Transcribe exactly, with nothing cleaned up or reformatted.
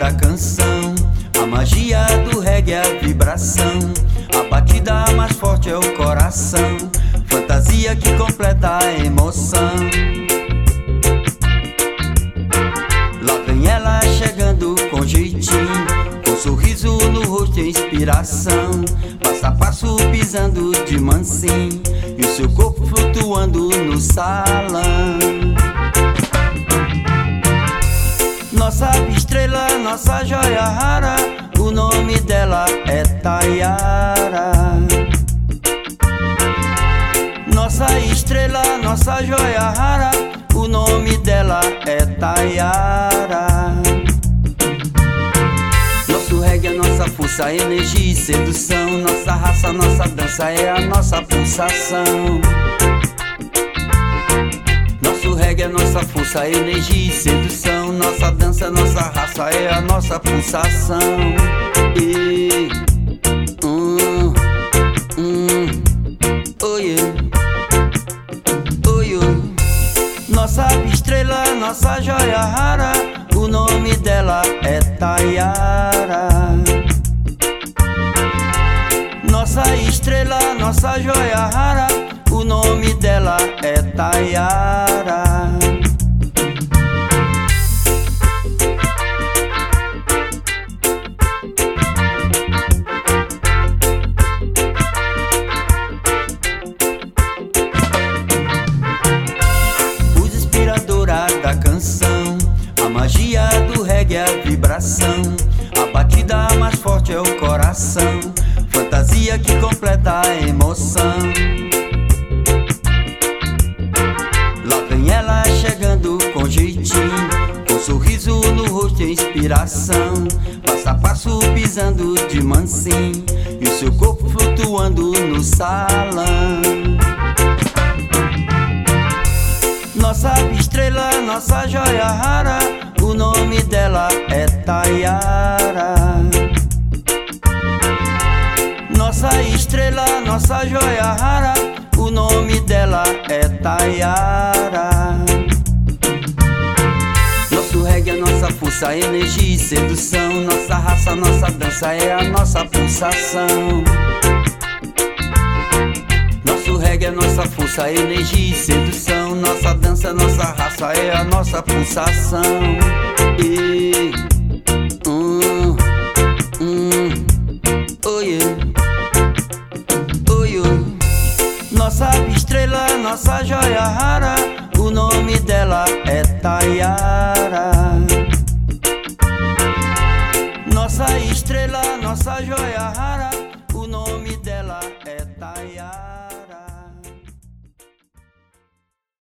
da canção, a magia do reggae, a vibração, a batida mais forte é o coração, fantasia que completa a emoção. Lá vem ela chegando com jeitinho, com sorriso no rosto e inspiração, passo a passo pisando de mansinho, e o seu corpo flutuando no salão. Nossa estrela, nossa joia rara, o nome dela é Tayara. Nossa estrela, nossa joia rara, o nome dela é Tayara. Nosso reggae é nossa força, energia e sedução, nossa raça, nossa dança é a nossa pulsação. Nosso reggae é nossa força, energia e sedução, nossa dança, nossa raça é a nossa pulsação. E, hum, hum, oh yeah, oh yeah. Nossa estrela, nossa joia rara, o nome dela é Tayara. Nossa estrela, nossa joia rara, o nome dela é Tayara. Luz inspiradora da canção, a magia do reggae, a vibração, a batida mais forte é o coração, fantasia que completa a emoção. Lá vem ela chegando com jeitinho, com sorriso no rosto e inspiração, passo a passo pisando de mansinho, e o seu corpo flutuando no salão. Nossa estrela, nossa joia rara, o nome dela é Tayara. Nossa estrela, nossa joia rara, o nome dela é Tayara. Nosso reggae é nossa força, energia e sedução, nossa raça, nossa dança é a nossa pulsação. Nosso reggae é nossa força, energia e sedução, nossa dança, nossa raça é a nossa pulsação. E, hum, hum, oh yeah, oh yeah. Nossa estrela, nossa joia rara, o nome dela é Tayara. Nossa estrela, nossa joia rara.